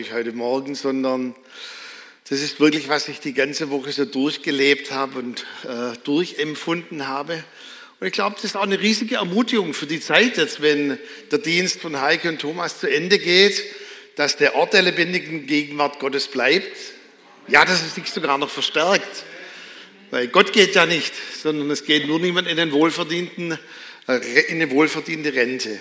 Heute Morgen, sondern das ist wirklich, was ich die ganze Woche so durchgelebt habe und durchempfunden habe. Und ich glaube, das ist auch eine riesige Ermutigung für die Zeit jetzt, wenn der Dienst von Heike und Thomas zu Ende geht, dass der Ort der lebendigen Gegenwart Gottes bleibt. Ja, dass es sich sogar noch verstärkt. Weil Gott geht ja nicht, sondern es geht nur niemand in eine wohlverdiente Rente.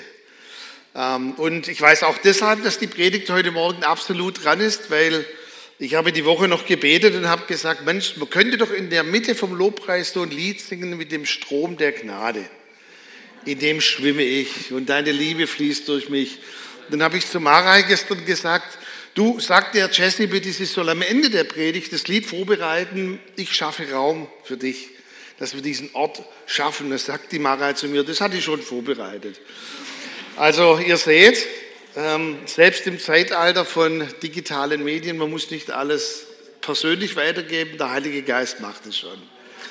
Und ich weiß auch deshalb, dass die Predigt heute Morgen absolut dran ist, weil ich habe die Woche noch gebetet und habe gesagt, Mensch, man könnte doch in der Mitte vom Lobpreis so ein Lied singen mit dem Strom der Gnade. In dem schwimme ich und deine Liebe fließt durch mich. Und dann habe ich zu Marai gestern gesagt, du, sag der Jesse bitte, sie soll am Ende der Predigt das Lied vorbereiten, ich schaffe Raum für dich, dass wir diesen Ort schaffen. Das sagt die Marai zu mir, das hatte ich schon vorbereitet. Also ihr seht, selbst im Zeitalter von digitalen Medien, man muss nicht alles persönlich weitergeben, der Heilige Geist macht es schon.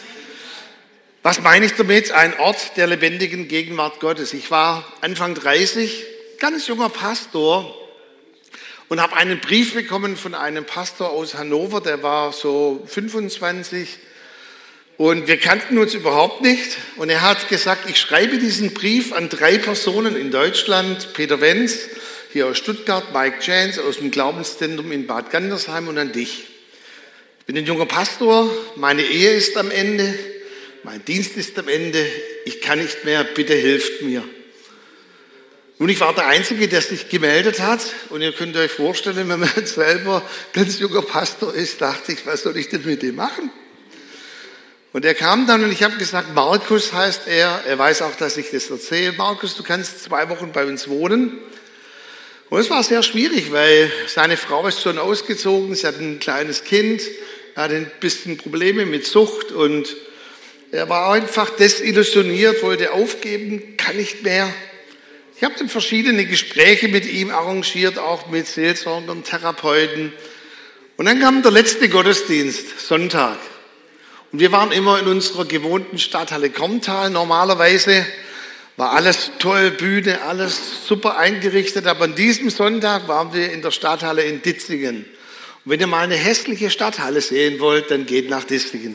Was meine ich damit? Ein Ort der lebendigen Gegenwart Gottes. Ich war Anfang 30, ganz junger Pastor und habe einen Brief bekommen von einem Pastor aus Hannover, der war so 25 und wir kannten uns überhaupt nicht. Und er hat gesagt, ich schreibe diesen Brief an 3 Personen in Deutschland. Peter Wenz, hier aus Stuttgart, Mike Chance aus dem Glaubenszentrum in Bad Gandersheim und an dich. Ich bin ein junger Pastor, meine Ehe ist am Ende, mein Dienst ist am Ende, ich kann nicht mehr, bitte hilft mir. Nun, ich war der Einzige, der sich gemeldet hat. Und ihr könnt euch vorstellen, wenn man selber ganz junger Pastor ist, dachte ich, was soll ich denn mit dem machen? Und er kam dann und ich habe gesagt, Markus heißt er weiß auch, dass ich das erzähle. Markus, du kannst 2 Wochen bei uns wohnen. Und es war sehr schwierig, weil seine Frau ist schon ausgezogen, sie hat ein kleines Kind, er hatte ein bisschen Probleme mit Sucht und er war einfach desillusioniert, wollte aufgeben, kann nicht mehr. Ich habe dann verschiedene Gespräche mit ihm arrangiert, auch mit Seelsorgern, Therapeuten. Und dann kam der letzte Gottesdienst, Sonntag. Und wir waren immer in unserer gewohnten Stadthalle Korntal. Normalerweise war alles toll, Bühne, alles super eingerichtet. Aber an diesem Sonntag waren wir in der Stadthalle in Ditzingen. Und wenn ihr mal eine hässliche Stadthalle sehen wollt, dann geht nach Ditzingen.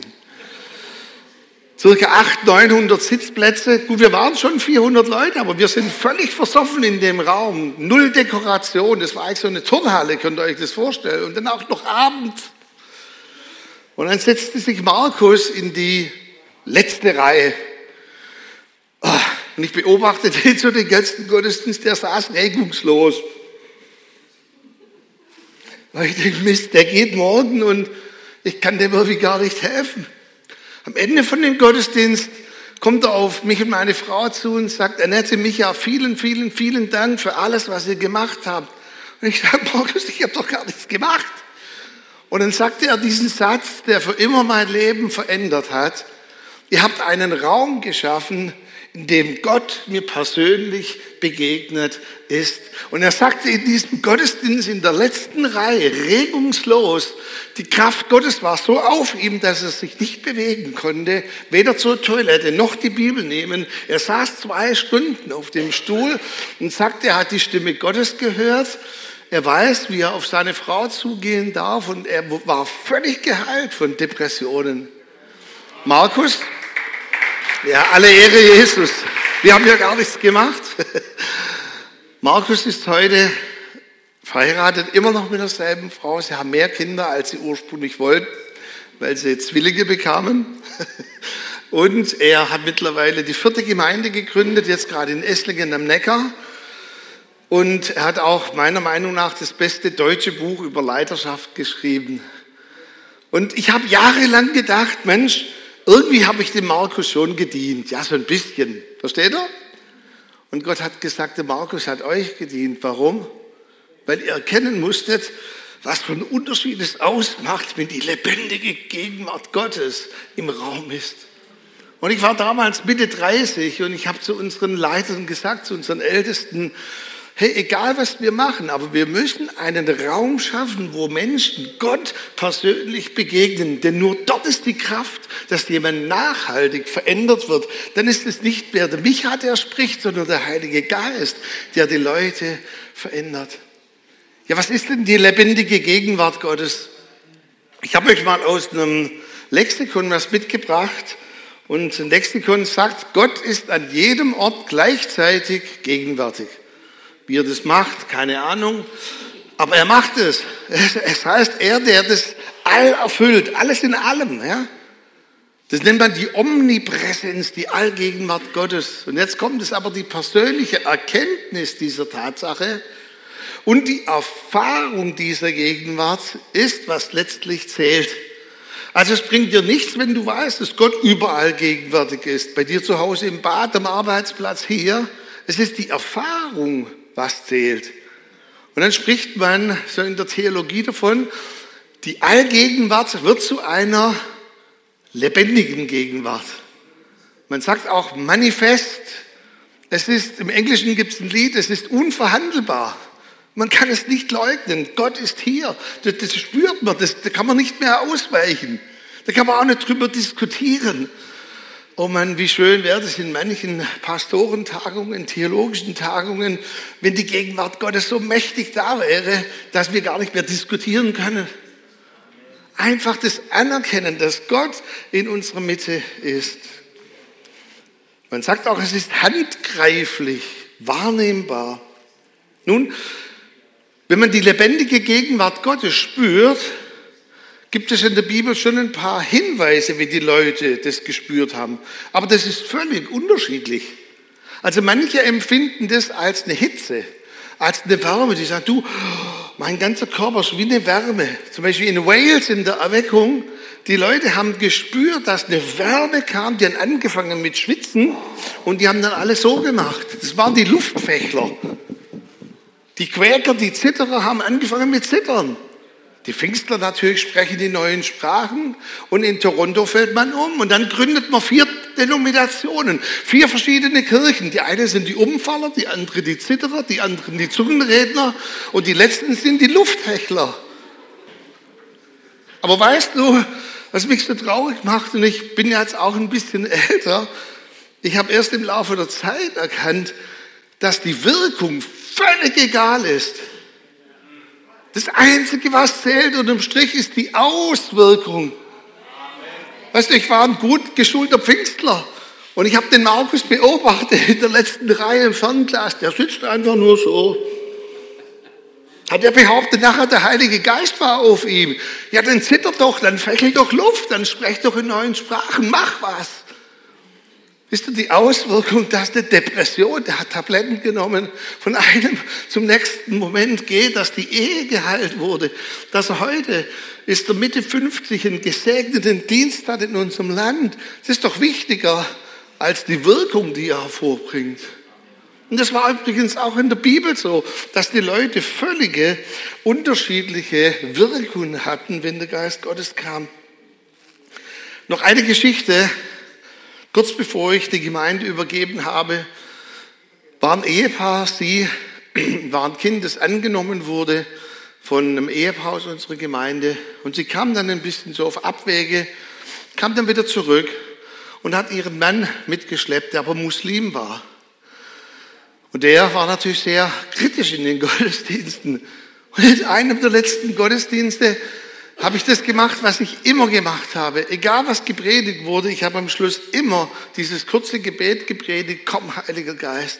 Circa 800-900 Sitzplätze. Gut, wir waren schon 400 Leute, aber wir sind völlig versoffen in dem Raum. 0 Dekoration. Das war eigentlich so eine Turnhalle, könnt ihr euch das vorstellen. Und dann auch noch abends. Und dann setzte sich Markus in die letzte Reihe. Und ich beobachtete so den ganzen Gottesdienst, der saß regungslos. Weil ich denke, Mist, der geht morgen und ich kann dem irgendwie gar nicht helfen. Am Ende von dem Gottesdienst kommt er auf mich und meine Frau zu und sagt, Annette, Micha, vielen, vielen, vielen Dank für alles, was ihr gemacht habt. Und ich sage, Markus, ich habe doch gar nichts gemacht. Und dann sagte er diesen Satz, der für immer mein Leben verändert hat. Ihr habt einen Raum geschaffen, in dem Gott mir persönlich begegnet ist. Und er sagte in diesem Gottesdienst in der letzten Reihe, regungslos, die Kraft Gottes war so auf ihm, dass er sich nicht bewegen konnte, weder zur Toilette noch die Bibel nehmen. Er saß 2 Stunden auf dem Stuhl und sagte, er hat die Stimme Gottes gehört. Er weiß, wie er auf seine Frau zugehen darf und er war völlig geheilt von Depressionen. Markus? Ja, alle Ehre Jesus. Wir haben ja gar nichts gemacht. Markus ist heute verheiratet, immer noch mit derselben Frau. Sie haben mehr Kinder, als sie ursprünglich wollten, weil sie Zwillinge bekamen. Und er hat mittlerweile die 4. Gemeinde gegründet, jetzt gerade in Esslingen am Neckar. Und er hat auch meiner Meinung nach das beste deutsche Buch über Leiterschaft geschrieben. Und ich habe jahrelang gedacht, Mensch, irgendwie habe ich dem Markus schon gedient. Ja, so ein bisschen. Versteht ihr? Und Gott hat gesagt, der Markus hat euch gedient. Warum? Weil ihr erkennen musstet, was für ein Unterschied es ausmacht, wenn die lebendige Gegenwart Gottes im Raum ist. Und ich war damals Mitte 30 und ich habe zu unseren Leitern gesagt, zu unseren Ältesten, hey, egal was wir machen, aber wir müssen einen Raum schaffen, wo Menschen Gott persönlich begegnen. Denn nur dort ist die Kraft, dass jemand nachhaltig verändert wird. Dann ist es nicht mehr der Micha, der spricht, sondern der Heilige Geist, der die Leute verändert. Ja, was ist denn die lebendige Gegenwart Gottes? Ich habe euch mal aus einem Lexikon was mitgebracht. Und ein Lexikon sagt, Gott ist an jedem Ort gleichzeitig gegenwärtig. Wie er das macht, keine Ahnung. Aber er macht es. Es heißt, er, der das all erfüllt, alles in allem. Ja? Das nennt man die Omnipräsenz, die Allgegenwart Gottes. Und jetzt kommt es aber die persönliche Erkenntnis dieser Tatsache und die Erfahrung dieser Gegenwart ist, was letztlich zählt. Also es bringt dir nichts, wenn du weißt, dass Gott überall gegenwärtig ist. Bei dir zu Hause im Bad, am Arbeitsplatz, hier. Es ist die Erfahrung, was zählt. Und dann spricht man so in der Theologie davon, die Allgegenwart wird zu einer lebendigen Gegenwart. Man sagt auch manifest. Es ist, im Englischen gibt es ein Lied, es ist unverhandelbar. Man kann es nicht leugnen. Gott ist hier. Das spürt man. Da kann man nicht mehr ausweichen. Da kann man auch nicht drüber diskutieren. Oh Mann, wie schön wäre es in manchen Pastorentagungen, theologischen Tagungen, wenn die Gegenwart Gottes so mächtig da wäre, dass wir gar nicht mehr diskutieren können. Einfach das Anerkennen, dass Gott in unserer Mitte ist. Man sagt auch, es ist handgreiflich, wahrnehmbar. Nun, wenn man die lebendige Gegenwart Gottes spürt, gibt es in der Bibel schon ein paar Hinweise, wie die Leute das gespürt haben. Aber das ist völlig unterschiedlich. Also manche empfinden das als eine Hitze, als eine Wärme. Die sagen, du, mein ganzer Körper ist wie eine Wärme. Zum Beispiel in Wales in der Erweckung, die Leute haben gespürt, dass eine Wärme kam, die haben angefangen mit Schwitzen und die haben dann alles so gemacht. Das waren die Luftfächler. Die Quäker, die Zitterer, haben angefangen mit Zittern. Die Pfingstler natürlich sprechen die neuen Sprachen und in Toronto fällt man um und dann gründet man 4 Denominationen, 4 verschiedene Kirchen. Die eine sind die Umfaller, die andere die Zitterer, die anderen die Zungenredner und die letzten sind die Lufthechler. Aber weißt du, was mich so traurig macht, und ich bin jetzt auch ein bisschen älter, ich habe erst im Laufe der Zeit erkannt, dass die Wirkung völlig egal ist. Das Einzige, was zählt unterm Strich, ist die Auswirkung. Weißt du, ich war ein gut geschulter Pfingstler und ich habe den Markus beobachtet in der letzten Reihe im Fernglas. Der sitzt einfach nur so. Hat er behauptet, nachher der Heilige Geist war auf ihm. Ja, dann zittert doch, dann fächelt doch Luft, dann sprecht doch in neuen Sprachen, mach was. Wisst ihr, die Auswirkung, dass eine Depression, der hat Tabletten genommen, von einem zum nächsten Moment geht, dass die Ehe geheilt wurde, dass er heute ist er Mitte 50 einen gesegneten Dienst hat in unserem Land. Das ist doch wichtiger als die Wirkung, die er hervorbringt. Und das war übrigens auch in der Bibel so, dass die Leute völlige unterschiedliche Wirkungen hatten, wenn der Geist Gottes kam. Noch eine Geschichte. Kurz bevor ich die Gemeinde übergeben habe, war ein Ehepaar, sie war ein Kind, das angenommen wurde von einem Ehepaar aus unserer Gemeinde. Und sie kam dann ein bisschen so auf Abwege, kam dann wieder zurück und hat ihren Mann mitgeschleppt, der aber Muslim war. Und der war natürlich sehr kritisch in den Gottesdiensten. Und in einem der letzten Gottesdienste habe ich das gemacht, was ich immer gemacht habe. Egal, was gepredigt wurde, ich habe am Schluss immer dieses kurze Gebet gepredigt, komm, Heiliger Geist.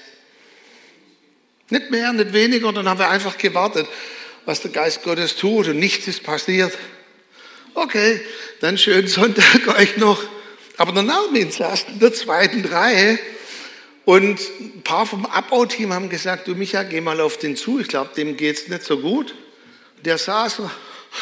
Nicht mehr, nicht weniger, dann haben wir einfach gewartet, was der Geist Gottes tut und nichts ist passiert. Okay, dann schönen Sonntag euch noch. Aber der Narmin saß in der 2. Reihe und ein paar vom Abbauteam haben gesagt, du Micha, geh mal auf den zu, ich glaube, dem geht's nicht so gut. Der saß so.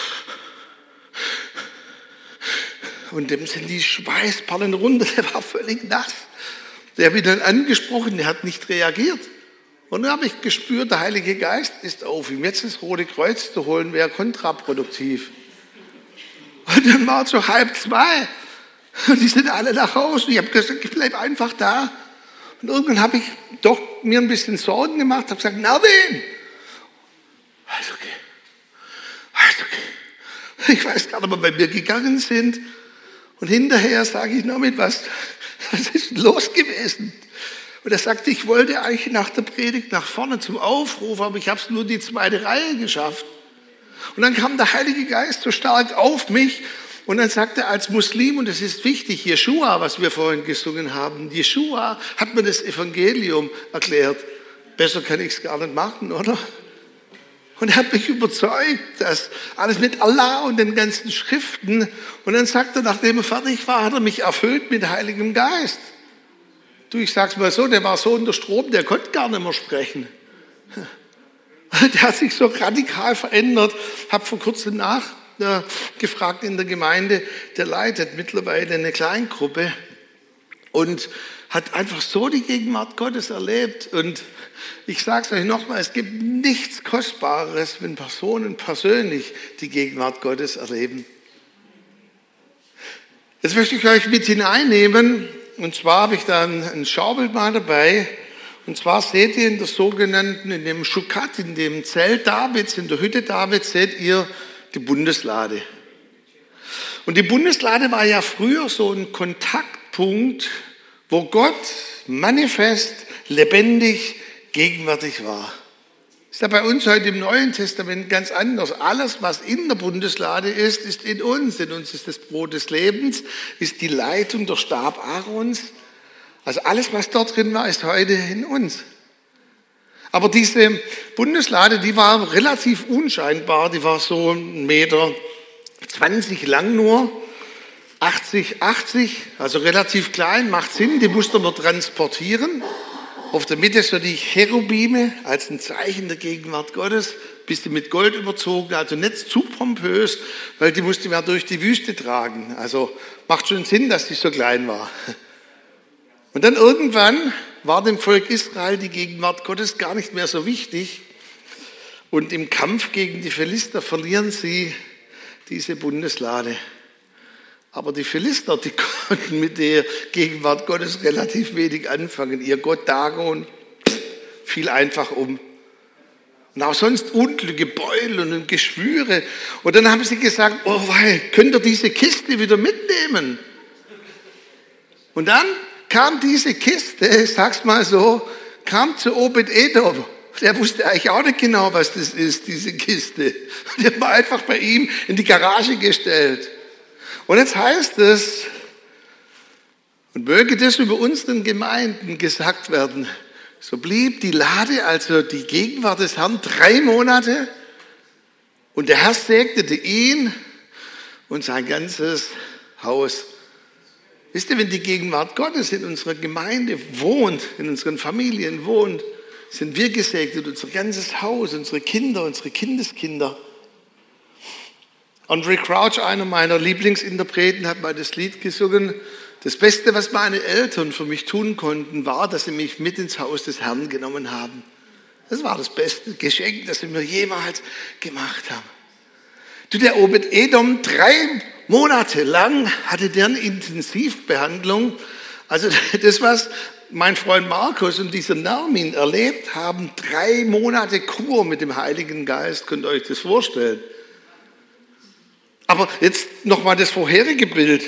Und dem sind die Schweißperlen runter, der war völlig nass. Der hat mich dann angesprochen, der hat nicht reagiert. Und dann habe ich gespürt, der Heilige Geist ist auf ihm. Jetzt das Rote Kreuz zu holen, wäre kontraproduktiv. Und dann war es so 1:30. Und die sind alle nach Hause. Ich habe gesagt, ich bleibe einfach da. Und irgendwann habe ich doch mir ein bisschen Sorgen gemacht, habe gesagt, Narmin. Alles okay. Alles okay. Ich weiß gar nicht, ob wir bei mir gegangen sind. Und hinterher sage ich, Narmin, was ist los gewesen? Und er sagte, ich wollte eigentlich nach der Predigt nach vorne zum Aufruf, aber ich habe es nur die zweite Reihe geschafft. Und dann kam der Heilige Geist so stark auf mich und dann sagte er als Muslim, und das ist wichtig, Jeschua, was wir vorhin gesungen haben, Jeschua hat mir das Evangelium erklärt. Besser kann ich es gar nicht machen, oder? Und er hat mich überzeugt, dass alles mit Allah und den ganzen Schriften. Und dann sagt er, nachdem er fertig war, hat er mich erfüllt mit Heiligem Geist. Du, ich sag's mal so, der war so unter Strom, der konnte gar nicht mehr sprechen. Der hat sich so radikal verändert. Habe vor kurzem nachgefragt in der Gemeinde, der leitet mittlerweile eine Kleingruppe und hat einfach so die Gegenwart Gottes erlebt. Und ich sage es euch nochmal, es gibt nichts Kostbareres, wenn Personen persönlich die Gegenwart Gottes erleben. Jetzt möchte ich euch mit hineinnehmen, und zwar habe ich da ein Schaubild mal dabei. Und zwar seht ihr in dem Schukat, in dem Zelt Davids, in der Hütte Davids, seht ihr die Bundeslade. Und die Bundeslade war ja früher so ein Kontaktpunkt, wo Gott manifest, lebendig, gegenwärtig war. Ist ja bei uns heute im Neuen Testament ganz anders. Alles, was in der Bundeslade ist, ist in uns. In uns ist das Brot des Lebens, ist die Leitung, der Stab Aarons. Also alles, was dort drin war, ist heute in uns. Aber diese Bundeslade, die war relativ unscheinbar. Die war so 1,20 Meter lang nur, 80, also relativ klein, macht Sinn. Die musste man transportieren. Auf der Mitte so die Cherubime als ein Zeichen der Gegenwart Gottes, bisschen mit Gold überzogen, also nicht zu pompös, weil die musste man durch die Wüste tragen. Also macht schon Sinn, dass die so klein war. Und dann irgendwann war dem Volk Israel die Gegenwart Gottes gar nicht mehr so wichtig. Und im Kampf gegen die Philister verlieren sie diese Bundeslade. Aber die Philister, die konnten mit der Gegenwart Gottes relativ wenig anfangen. Ihr Gott Dagon fiel einfach um. Und auch sonst Unglücke, Beul und Geschwüre. Und dann haben sie gesagt, oh wei, könnt ihr diese Kiste wieder mitnehmen? Und dann kam diese Kiste, ich sag's mal so, kam zu Obed-Edom. Der wusste eigentlich auch nicht genau, was das ist, diese Kiste. Die hat man einfach bei ihm in die Garage gestellt. Und jetzt heißt es, und möge das über unseren Gemeinden gesagt werden, so blieb die Lade, also die Gegenwart des Herrn, 3 Monate und der Herr segnete ihn und sein ganzes Haus. Wisst ihr, wenn die Gegenwart Gottes in unserer Gemeinde wohnt, in unseren Familien wohnt, sind wir gesegnet, unser ganzes Haus, unsere Kinder, unsere Kindeskinder. Andre Crouch, einer meiner Lieblingsinterpreten, hat mal das Lied gesungen. Das Beste, was meine Eltern für mich tun konnten, war, dass sie mich mit ins Haus des Herrn genommen haben. Das war das beste Geschenk, das sie mir jemals gemacht haben. Du, der Obed-Edom, 3 Monate lang hatte der eine Intensivbehandlung. Also das, was mein Freund Markus und dieser Nermin erlebt haben, 3 Monate Kur mit dem Heiligen Geist, könnt ihr euch das vorstellen. Aber jetzt nochmal das vorherige Bild.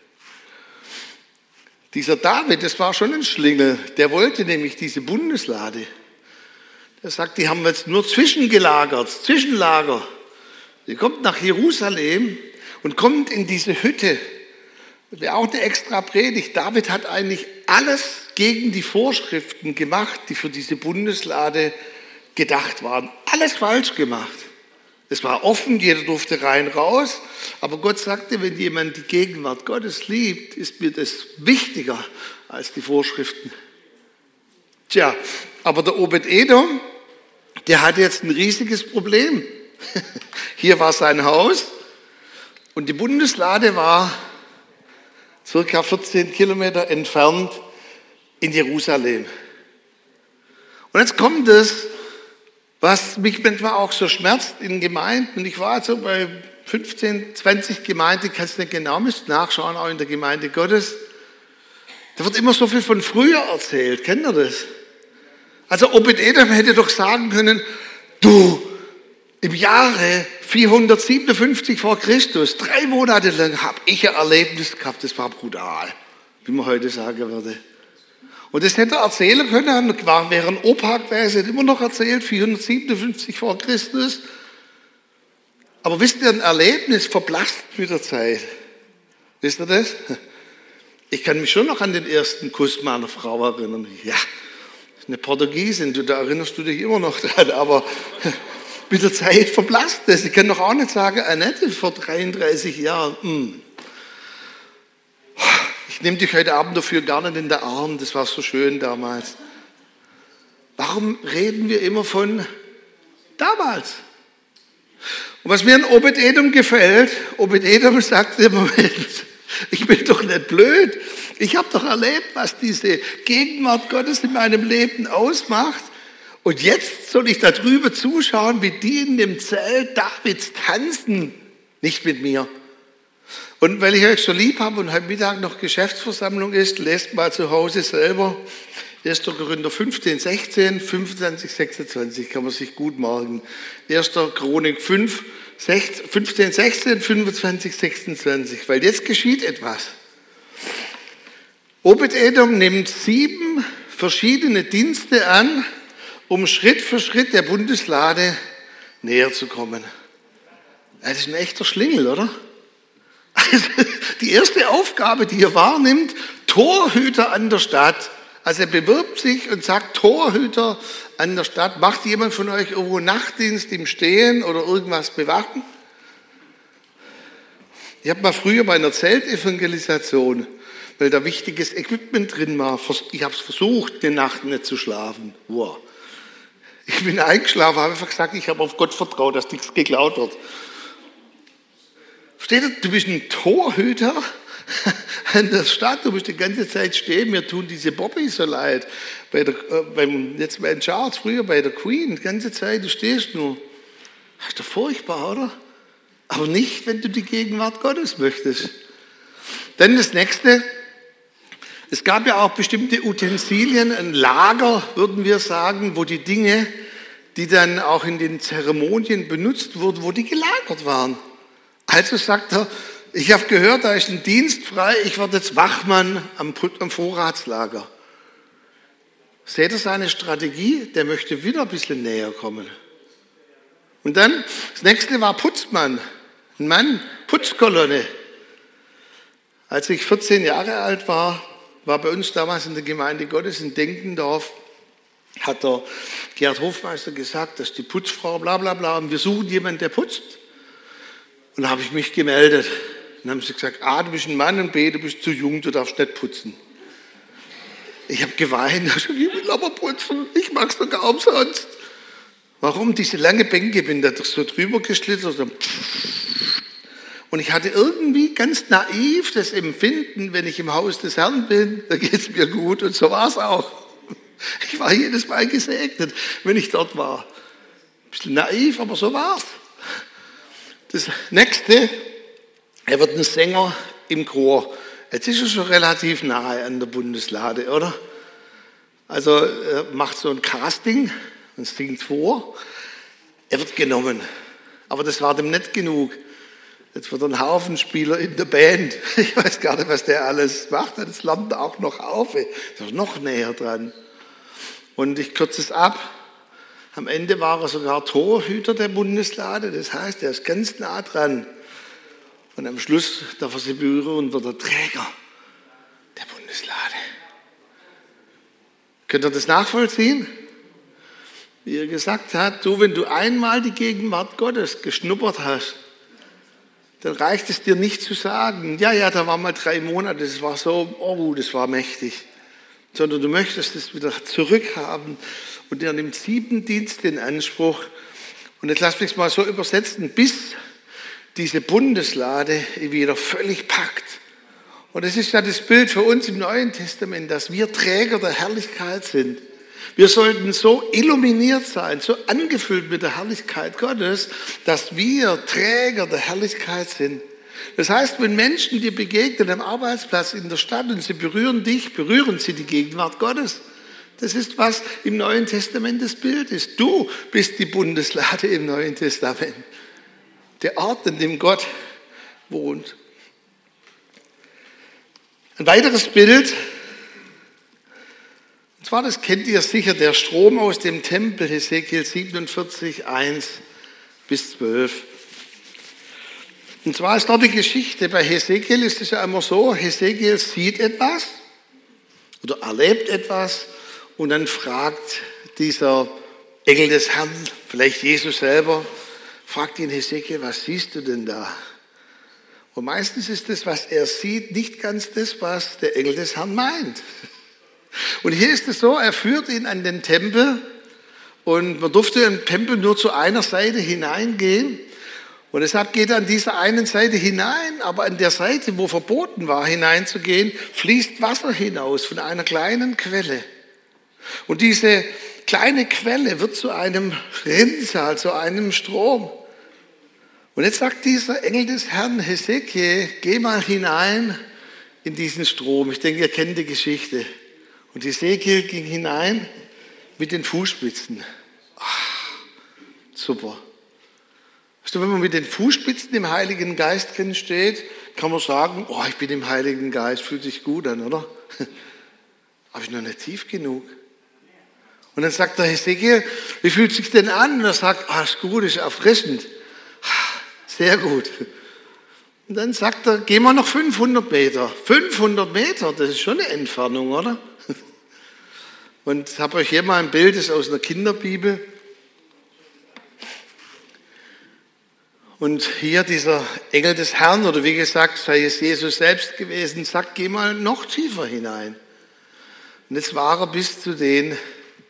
Dieser David, das war schon ein Schlingel, der wollte nämlich diese Bundeslade. Der sagt, die haben wir jetzt nur Zwischenlager. Die kommt nach Jerusalem und kommt in diese Hütte. Das wäre auch eine extra Predigt. David hat eigentlich alles gegen die Vorschriften gemacht, die für diese Bundeslade gedacht waren. Alles falsch gemacht. Es war offen, jeder durfte rein, raus. Aber Gott sagte, wenn jemand die Gegenwart Gottes liebt, ist mir das wichtiger als die Vorschriften. Tja, aber der Obed-Edom, der hatte jetzt ein riesiges Problem. Hier war sein Haus und die Bundeslade war circa 14 Kilometer entfernt in Jerusalem. Und jetzt kommt es, was mich manchmal auch so schmerzt in Gemeinden. Ich war so bei 15, 20 Gemeinden, kannst nicht genau, müsst nachschauen, auch in der Gemeinde Gottes. Da wird immer so viel von früher erzählt. Kennt ihr das? Also Obed-Edom hätte doch sagen können, du, im Jahre 457 vor Christus, 3 Monate lang habe ich ein Erlebnis gehabt, das war brutal, wie man heute sagen würde. Und das hätte er erzählen können, wäre ein Opa gewesen, hätte immer noch erzählt, 457 vor Christus. Aber wisst ihr, ein Erlebnis verblasst mit der Zeit. Wisst ihr das? Ich kann mich schon noch an den ersten Kuss meiner Frau erinnern. Ja, eine Portugiesin, da erinnerst du dich immer noch dran, aber mit der Zeit verblasst das. Ich kann doch auch nicht sagen, Annette vor 33 Jahren. Ich nehme dich heute Abend dafür gar nicht in den Arm, das war so schön damals. Warum reden wir immer von damals? Und was mir an Obed-Edom gefällt, Obed-Edom sagt im Moment, ich bin doch nicht blöd. Ich habe doch erlebt, was diese Gegenwart Gottes in meinem Leben ausmacht. Und jetzt soll ich da drüber zuschauen, wie die in dem Zelt Davids tanzen. Nicht mit mir. Und weil ich euch so lieb habe und heute Mittag noch Geschäftsversammlung ist, lest mal zu Hause selber 1. Korinther 15, 16, 25, 26, kann man sich gut merken. 1. Chronik 5, 15, 16, 25, 26, weil jetzt geschieht etwas. Obed-Edom nimmt 7 verschiedene Dienste an, um Schritt für Schritt der Bundeslade näher zu kommen. Das ist ein echter Schlingel, oder? Also die erste Aufgabe, die er wahrnimmt, Torhüter an der Stadt. Also er bewirbt sich und sagt, Torhüter an der Stadt. Macht jemand von euch irgendwo Nachtdienst im Stehen oder irgendwas bewachen? Ich habe mal früher bei einer Zeltevangelisation, weil da wichtiges Equipment drin war, ich habe es versucht, eine Nacht nicht zu schlafen. Wow. Ich bin eingeschlafen, habe einfach gesagt, ich habe auf Gott vertraut, dass nichts geklaut wird. Versteht ihr, du bist ein Torhüter an der Stadt, du musst die ganze Zeit stehen, mir tun diese Bobby so leid. Jetzt bei den Charles, früher bei der Queen, die ganze Zeit, du stehst nur. Das ist doch furchtbar, oder? Aber nicht, wenn du die Gegenwart Gottes möchtest. Dann das Nächste, es gab ja auch bestimmte Utensilien, ein Lager, würden wir sagen, wo die Dinge, die dann auch in den Zeremonien benutzt wurden, wo die gelagert waren. Also sagt er, ich habe gehört, da ist ein Dienst frei, ich werde jetzt Wachmann am Vorratslager. Seht ihr seine Strategie? Der möchte wieder ein bisschen näher kommen. Und dann, das Nächste war Putzmann, ein Mann, Putzkolonne. Als ich 14 Jahre alt war bei uns damals in der Gemeinde Gottes in Denkendorf, hat der Gerhard Hofmeister gesagt, dass die Putzfrau bla bla bla, und wir suchen jemanden, der putzt. Und da habe ich mich gemeldet. Dann haben sie gesagt, A, du bist ein Mann, und B, du bist zu jung, du darfst nicht putzen. Ich habe geweint, ich will aber putzen, ich mag es sogar umsonst. Warum? Diese lange Bänke, bin da so drüber geschlittert. Und ich hatte irgendwie ganz naiv das Empfinden, wenn ich im Haus des Herrn bin, da geht es mir gut, und so war es auch. Ich war jedes Mal gesegnet, wenn ich dort war. Ein bisschen naiv, aber so war es. Das Nächste, er wird ein Sänger im Chor. Jetzt ist er schon relativ nahe an der Bundeslade, oder? Also er macht so ein Casting und singt vor. Er wird genommen. Aber das war dem nicht genug. Jetzt wird ein Haufen Spieler in der Band. Ich weiß gar nicht, was der alles macht. Jetzt lernt er auch noch auf. Das ist noch näher dran. Und ich kürze es ab. Am Ende war er sogar Torhüter der Bundeslade. Das heißt, er ist ganz nah dran. Und am Schluss darf er sie berühren und wird der Träger der Bundeslade. Könnt ihr das nachvollziehen? Wie er gesagt hat, du, wenn du einmal die Gegenwart Gottes geschnuppert hast, dann reicht es dir nicht zu sagen, ja, da war mal 3 Monate, das war so, oh, das war mächtig. Sondern du möchtest es wieder zurückhaben. Und er nimmt 7 Dienste in Anspruch. Und jetzt lasst mich es mal so übersetzen, bis diese Bundeslade wieder völlig packt. Und das ist ja das Bild für uns im Neuen Testament, dass wir Träger der Herrlichkeit sind. Wir sollten so illuminiert sein, so angefüllt mit der Herrlichkeit Gottes, dass wir Träger der Herrlichkeit sind. Das heißt, wenn Menschen dir begegnen am Arbeitsplatz, in der Stadt und sie berühren dich, berühren sie die Gegenwart Gottes. Das ist, was im Neuen Testament das Bild ist. Du bist die Bundeslade im Neuen Testament. Der Ort, in dem Gott wohnt. Ein weiteres Bild, Und zwar, das kennt ihr sicher, der Strom aus dem Tempel, Hesekiel 47, 1-12. Und zwar ist dort die Geschichte, bei Hesekiel ist es ja immer so, Hesekiel sieht etwas oder erlebt etwas und dann fragt dieser Engel des Herrn, vielleicht Jesus selber, fragt ihn, Hesekiel, was siehst du denn da? Und meistens ist das, was er sieht, nicht ganz das, was der Engel des Herrn meint. Und hier ist es so, er führt ihn an den Tempel und man durfte im Tempel nur zu einer Seite hineingehen. Und deshalb geht er an dieser einen Seite hinein, aber an der Seite, wo verboten war, hineinzugehen, fließt Wasser hinaus von einer kleinen Quelle. Und diese kleine Quelle wird zu einem Rinnsal, zu einem Strom. Und jetzt sagt dieser Engel des Herrn, Hesekiel, geh mal hinein in diesen Strom. Ich denke, ihr kennt die Geschichte. Und Hesekiel ging hinein mit den Fußspitzen. Ach, super. Weißt du, wenn man mit den Fußspitzen im Heiligen Geist drin steht, kann man sagen, oh, ich bin im Heiligen Geist, fühlt sich gut an, oder? Aber ich noch nicht tief genug. Und dann sagt der Hesekiel, wie fühlt es sich denn an? Und er sagt, ist gut, ist erfrischend. Sehr gut. Und dann sagt er, gehen wir noch 500 Meter. 500 Meter, das ist schon eine Entfernung, oder? Und ich habe euch hier mal ein Bild, das ist aus einer Kinderbibel. Und hier dieser Engel des Herrn, oder wie gesagt, sei es Jesus selbst gewesen, sagt, geh mal noch tiefer hinein. Und jetzt war er bis zu den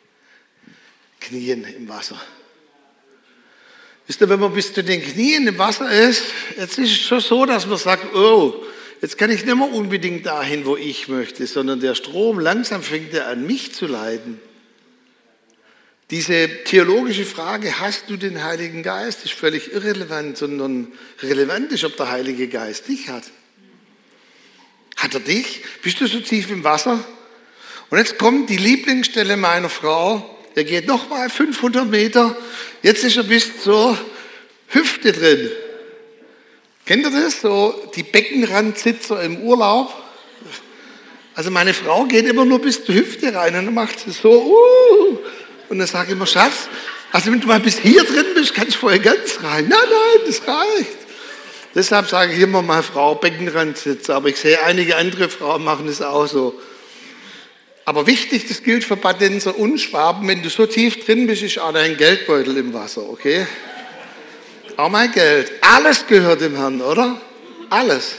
Knien im Wasser. Wisst ihr, wenn man bis zu den Knien im Wasser ist, jetzt ist es schon so, dass man sagt, oh, jetzt kann ich nicht mehr unbedingt dahin, wo ich möchte, sondern der Strom, langsam fängt er an, mich zu leiten. Diese theologische Frage, hast du den Heiligen Geist, ist völlig irrelevant, sondern relevant ist, ob der Heilige Geist dich hat. Hat er dich? Bist du so tief im Wasser? Und jetzt kommt die Lieblingsstelle meiner Frau. Er geht nochmal 500 Meter. Jetzt ist er bis zur Hüfte drin. Kennt ihr das? So die Beckenrandsitzer im Urlaub. Also meine Frau geht immer nur bis zur Hüfte rein und dann macht sie so, Und dann sage ich immer, Schatz, also wenn du mal bis hier drin bist, kannst du voll ganz rein. Nein, das reicht. Deshalb sage ich immer mal Frau Beckenrandsitzer. Aber ich sehe, einige andere Frauen machen es auch so. Aber wichtig, das gilt für Badenser und Schwaben, wenn du so tief drin bist, ist auch dein Geldbeutel im Wasser, okay? Auch mein Geld. Alles gehört dem Herrn, oder? Alles.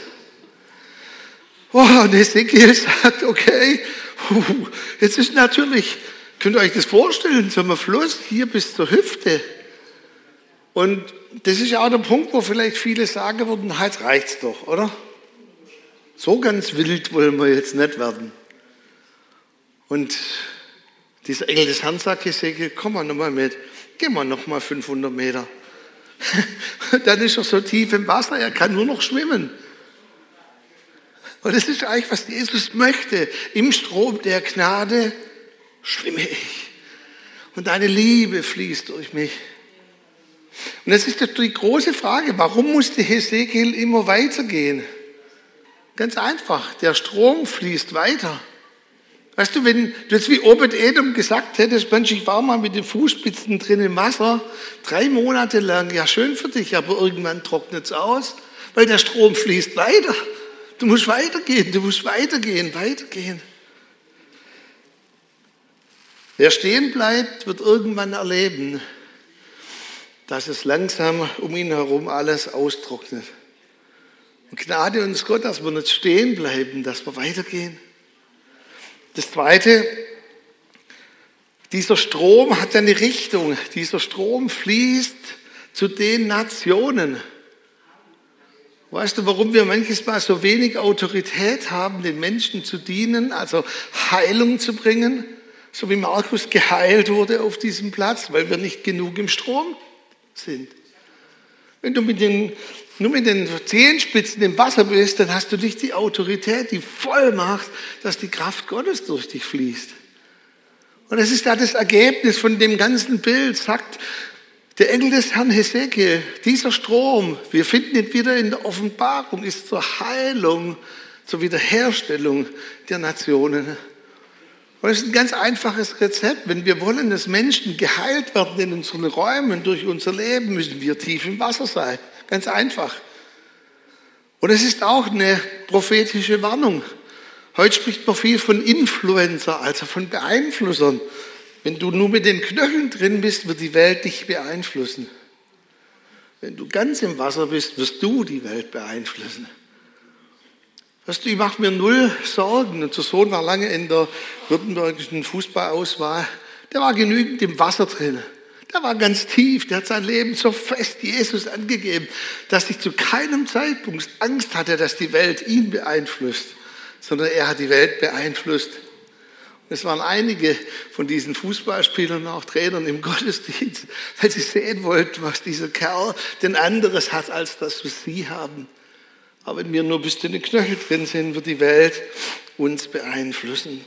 Und Hesekiel sagt, okay, jetzt ist natürlich, könnt ihr euch das vorstellen, so ein Fluss hier bis zur Hüfte. Und das ist ja auch der Punkt, wo vielleicht viele sagen würden, halt reicht's doch, oder? So ganz wild wollen wir jetzt nicht werden. Und dieser Engel des Herrn sagt, Hesekiel, komm mal nochmal mit, geh mal nochmal 500 Meter. Dann ist er so tief im Wasser, er kann nur noch schwimmen. Und das ist eigentlich, was Jesus möchte. Im Strom der Gnade schwimme ich. Und deine Liebe fließt durch mich. Und das ist die große Frage, warum musste Hesekiel immer weitergehen? Ganz einfach, der Strom fließt weiter. Weißt du, wenn du jetzt wie Obed-Edom gesagt hättest, Mensch, ich war mal mit den Fußspitzen drin im Wasser, 3 Monate lang, ja schön für dich, aber irgendwann trocknet es aus, weil der Strom fließt weiter. Du musst weitergehen. Wer stehen bleibt, wird irgendwann erleben, dass es langsam um ihn herum alles austrocknet. Und Gnade uns Gott, dass wir nicht stehen bleiben, dass wir weitergehen. Das Zweite, dieser Strom hat eine Richtung. Dieser Strom fließt zu den Nationen. Weißt du, warum wir manches Mal so wenig Autorität haben, den Menschen zu dienen, also Heilung zu bringen, so wie Markus geheilt wurde auf diesem Platz, weil wir nicht genug im Strom sind. Wenn du nur mit den Zehenspitzen im Wasser bist, dann hast du nicht die Autorität, die Vollmacht, dass die Kraft Gottes durch dich fließt. Und das ist da das Ergebnis von dem ganzen Bild, sagt der Engel des Herrn Hesekiel, dieser Strom, wir finden ihn wieder in der Offenbarung, ist zur Heilung, zur Wiederherstellung der Nationen. Und es ist ein ganz einfaches Rezept. Wenn wir wollen, dass Menschen geheilt werden in unseren Räumen durch unser Leben, müssen wir tief im Wasser sein. Ganz einfach. Und es ist auch eine prophetische Warnung. Heute spricht man viel von Influencer, also von Beeinflussern. Wenn du nur mit den Knöcheln drin bist, wird die Welt dich beeinflussen. Wenn du ganz im Wasser bist, wirst du die Welt beeinflussen. Weißt du, ich mache mir null Sorgen. Unser Sohn war lange in der württembergischen Fußballauswahl. Der war genügend im Wasser drin. Der war ganz tief. Der hat sein Leben so fest Jesus angegeben, dass ich zu keinem Zeitpunkt Angst hatte, dass die Welt ihn beeinflusst, sondern er hat die Welt beeinflusst. Es waren einige von diesen Fußballspielern und auch Trainern im Gottesdienst, weil sie sehen wollten, was dieser Kerl denn anderes hat, als das, was sie haben. Aber wenn wir nur bis zu den Knöcheln drin sind, wird die Welt uns beeinflussen.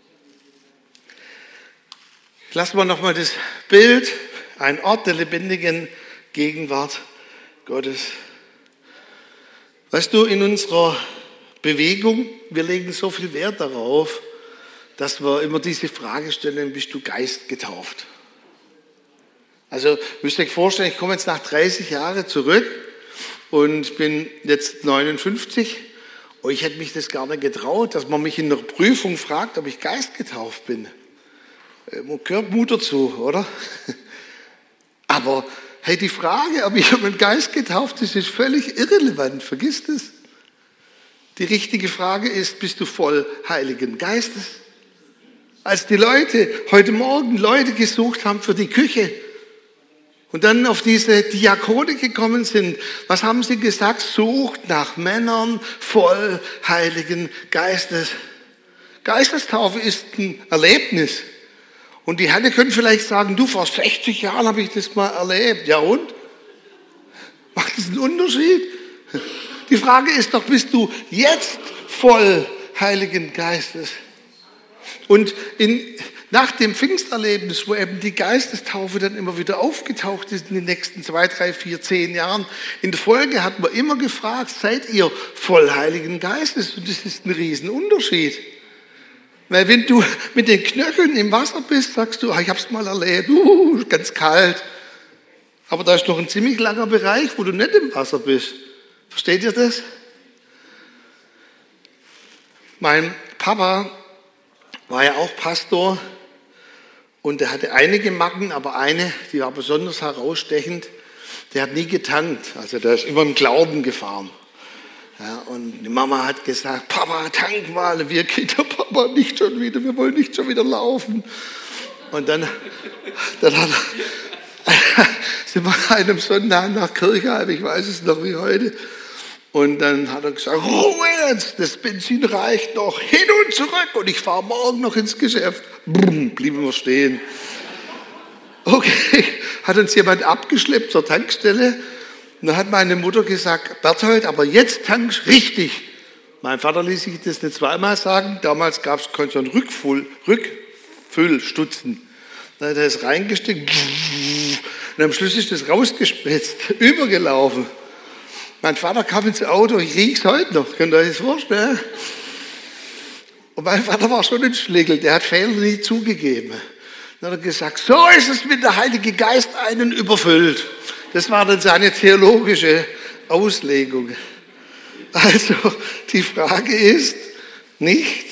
Lassen wir nochmal das Bild, ein Ort der lebendigen Gegenwart Gottes. Weißt du, in unserer Bewegung, wir legen so viel Wert darauf, dass wir immer diese Frage stellen, bist du geistgetauft? Also, müsst ihr euch vorstellen, ich komme jetzt nach 30 Jahren zurück und bin jetzt 59 und ich hätte mich das gar nicht getraut, dass man mich in der Prüfung fragt, ob ich geistgetauft bin. Gehört Mut dazu, oder? Aber hey, die Frage, ob jemand Geist getauft ist, ist völlig irrelevant. Vergiss das. Die richtige Frage ist, bist du voll Heiligen Geistes? Als die Leute heute Morgen Leute gesucht haben für die Küche und dann auf diese Diakone gekommen sind, was haben sie gesagt? Sucht nach Männern voll Heiligen Geistes. Geistestaufe ist ein Erlebnis. Und die Herren können vielleicht sagen, du, vor 60 Jahren habe ich das mal erlebt. Ja und? Macht das einen Unterschied? Die Frage ist doch, bist du jetzt voll Heiligen Geistes? Und nach dem Pfingsterlebnis, wo eben die Geistestaufe dann immer wieder aufgetaucht ist in den nächsten 2, 3, 4, 10 Jahren, in der Folge hat man immer gefragt, seid ihr voll Heiligen Geistes? Und das ist ein Riesenunterschied. Weil wenn du mit den Knöcheln im Wasser bist, sagst du, ich habe es mal erlebt, ganz kalt. Aber da ist noch ein ziemlich langer Bereich, wo du nicht im Wasser bist. Versteht ihr das? Mein Papa war ja auch Pastor und er hatte einige Macken, aber eine, die war besonders herausstechend, der hat nie getankt, also der ist immer im Glauben gefahren. Ja, und die Mama hat gesagt, Papa, tank mal. Und wir Kinder, Papa, nicht schon wieder, wir wollen nicht schon wieder laufen. Und dann sind wir an einem Sonntag nach Kirchheim, ich weiß es noch wie heute. Und dann hat er gesagt, Ruhe jetzt, das Benzin reicht noch, hin und zurück und ich fahre morgen noch ins Geschäft. Brumm, blieben wir stehen. Okay, hat uns jemand abgeschleppt zur Tankstelle. Und dann hat meine Mutter gesagt, Berthold, aber jetzt tankst richtig. Mein Vater ließ sich das nicht zweimal sagen. Damals gab es so einen Rückfüllstutzen. Dann hat er es reingesteckt und am Schluss ist das rausgespritzt, übergelaufen. Mein Vater kam ins Auto, ich riech's heute noch, könnt ihr euch das vorstellen? Und mein Vater war schon ein Schlegel, der hat Fehler nie zugegeben. Dann hat er gesagt, so ist es, wenn der Heilige Geist einen überfüllt. Das war dann seine theologische Auslegung. Also die Frage ist nicht,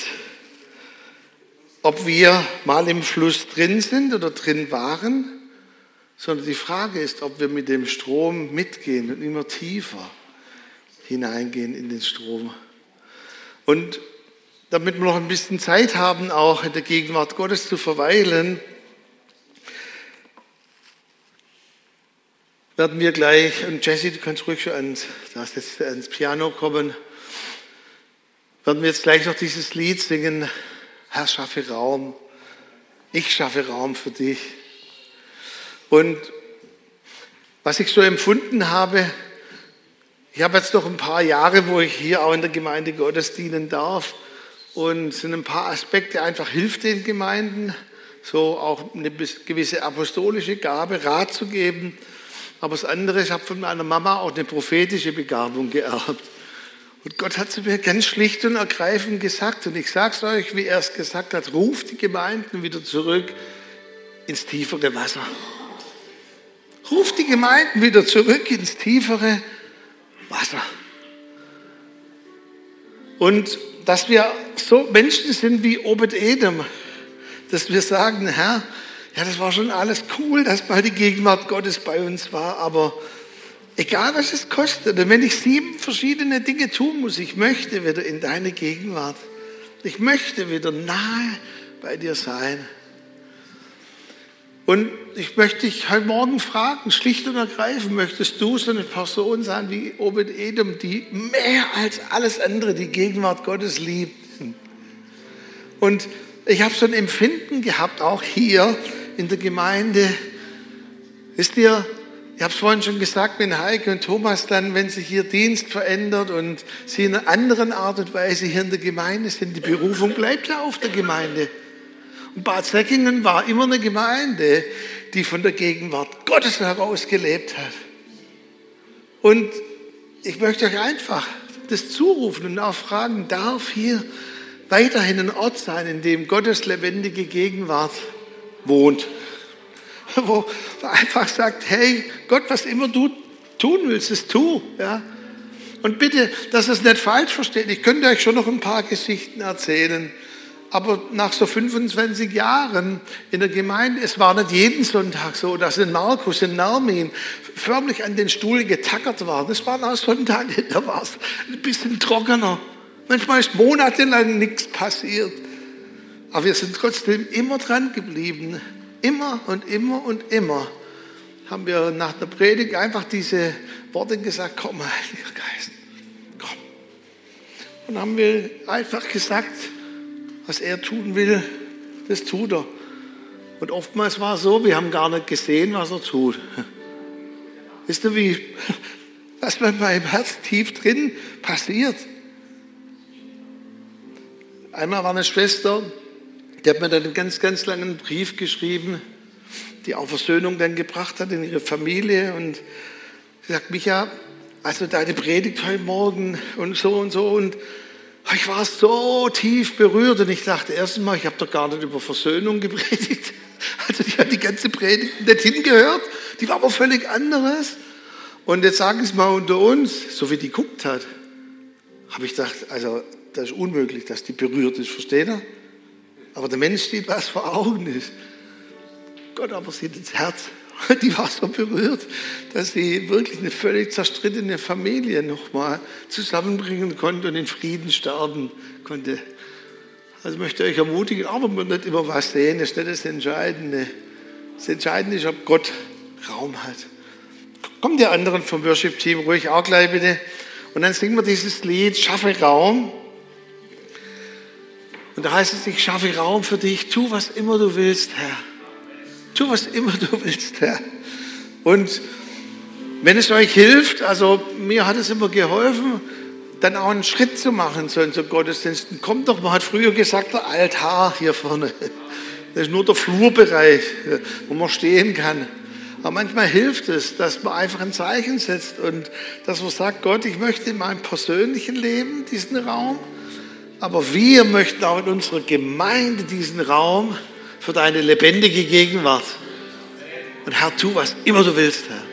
ob wir mal im Fluss drin sind oder drin waren, sondern die Frage ist, ob wir mit dem Strom mitgehen und immer tiefer hineingehen in den Strom. Und damit wir noch ein bisschen Zeit haben, auch in der Gegenwart Gottes zu verweilen, werden wir gleich, und Jesse, du kannst ruhig schon ans Piano kommen, werden wir jetzt gleich noch dieses Lied singen, Herr, schaffe Raum, ich schaffe Raum für dich. Und was ich so empfunden habe, ich habe jetzt noch ein paar Jahre, wo ich hier auch in der Gemeinde Gottes dienen darf, und es sind ein paar Aspekte, einfach hilft den Gemeinden, so auch eine gewisse apostolische Gabe, Rat zu geben. Aber das andere, ich habe von meiner Mama auch eine prophetische Begabung geerbt. Und Gott hat zu mir ganz schlicht und ergreifend gesagt, und ich sage es euch, wie er es gesagt hat, ruft die Gemeinden wieder zurück ins tiefere Wasser. Ruft die Gemeinden wieder zurück ins tiefere Wasser. Und dass wir so Menschen sind wie Obed-Edom, dass wir sagen, Herr, ja, das war schon alles cool, dass mal die Gegenwart Gottes bei uns war, aber egal was es kostet, und wenn ich 7 verschiedene Dinge tun muss, ich möchte wieder in deine Gegenwart. Ich möchte wieder nahe bei dir sein. Und ich möchte dich heute Morgen fragen, schlicht und ergreifend, möchtest du so eine Person sein wie Obed-Edom, die mehr als alles andere die Gegenwart Gottes liebt? Und ich habe so ein Empfinden gehabt, auch hier in der Gemeinde. Wisst ihr, ich habe es vorhin schon gesagt, wenn Heike und Thomas dann, wenn sich ihr Dienst verändert und sie in einer anderen Art und Weise hier in der Gemeinde sind, die Berufung bleibt ja auf der Gemeinde. Und Bad Säckingen war immer eine Gemeinde, die von der Gegenwart Gottes heraus gelebt hat. Und ich möchte euch einfach das zurufen und auch fragen, darf hier weiterhin ein Ort sein, in dem Gottes lebendige Gegenwart wohnt? Wo einfach sagt, hey, Gott, was immer du tun willst, das tu. Ja? Und bitte, dass ihr es nicht falsch versteht. Ich könnte euch schon noch ein paar Geschichten erzählen. Aber nach so 25 Jahren in der Gemeinde, es war nicht jeden Sonntag so, dass in Markus, in Nermin förmlich an den Stuhl getackert war. Das waren auch Sonntage, da war es ein bisschen trockener. Manchmal ist monatelang nichts passiert. Aber wir sind trotzdem immer dran geblieben. Immer und immer und immer haben wir nach der Predigt einfach diese Worte gesagt, komm, Heiliger Geist, komm. Und haben wir einfach gesagt, was er tun will, das tut er. Und oftmals war es so, wir haben gar nicht gesehen, was er tut. Wisst ihr, was bei meinem Herz tief drin passiert? Einmal war eine Schwester, die hat mir dann einen ganz, ganz langen Brief geschrieben, die auch Versöhnung dann gebracht hat in ihre Familie. Und sie sagt, Micha, also deine Predigt heute Morgen und so und so. Und ich war so tief berührt und ich dachte erstens mal, ich habe doch gar nicht über Versöhnung gepredigt. Also die hat die ganze Predigt nicht hingehört, die war aber völlig anderes. Und jetzt sagen es mal unter uns, so wie die guckt hat, habe ich gedacht, also das ist unmöglich, dass die berührt ist, versteht ihr? Aber der Mensch sieht, was vor Augen ist. Gott aber sieht ins Herz. Die war so berührt, dass sie wirklich eine völlig zerstrittene Familie nochmal zusammenbringen konnte und in Frieden sterben konnte. Also ich möchte euch ermutigen, aber man nicht immer was sehen, das ist nicht das Entscheidende. Das Entscheidende ist, ob Gott Raum hat. Kommt die anderen vom Worship-Team ruhig auch gleich bitte. Und dann singen wir dieses Lied, Schaffe Raum. Und da heißt es, ich schaffe Raum für dich, tu was immer du willst, Herr. Tu, was immer du willst, Herr. Und wenn es euch hilft, also mir hat es immer geholfen, dann auch einen Schritt zu machen zu unseren Gottesdiensten. Kommt doch, man hat früher gesagt, der Altar hier vorne. Das ist nur der Flurbereich, wo man stehen kann. Aber manchmal hilft es, dass man einfach ein Zeichen setzt und dass man sagt, Gott, ich möchte in meinem persönlichen Leben diesen Raum, aber wir möchten auch in unserer Gemeinde diesen Raum für deine lebendige Gegenwart. Und Herr, tu, was immer du willst, Herr.